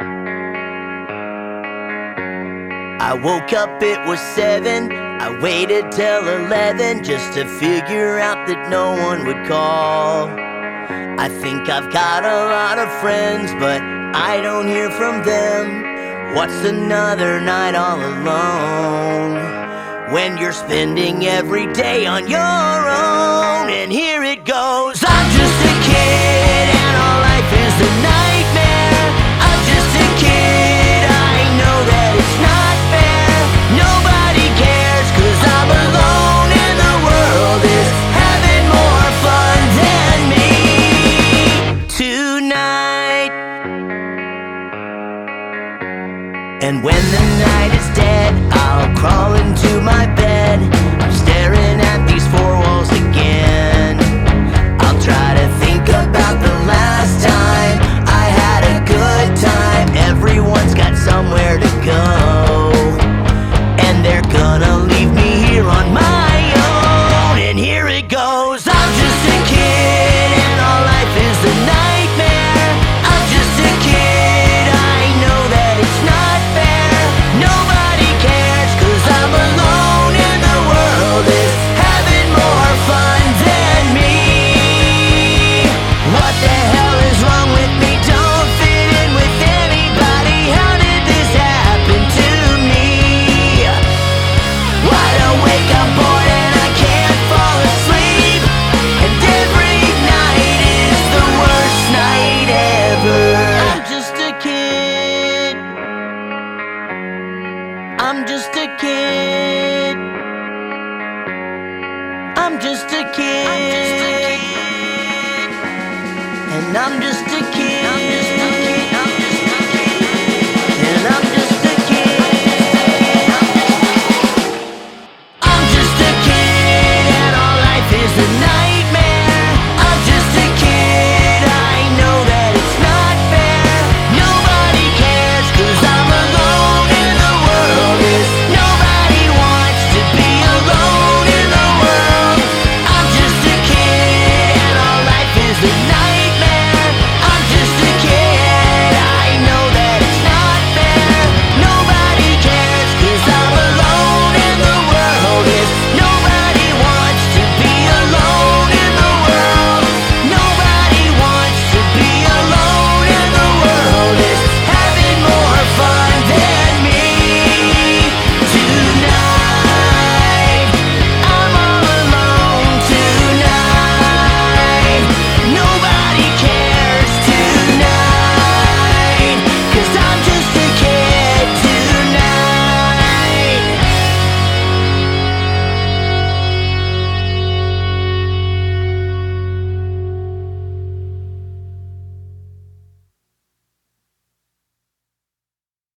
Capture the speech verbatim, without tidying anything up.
I woke up, it was seven. I waited till eleven just to figure out that no one would call. I think I've got a lot of friends, but I don't hear from them. What's another night all alone when you're spending every day on your own? And here it goes. I'm just a kid and all life is a nightmare. I'm just a kid, I know that it's not fair. Nobody cares cause I'm alone and the world is having more fun than me tonight. And when the night is dead, I'll crawl into my bed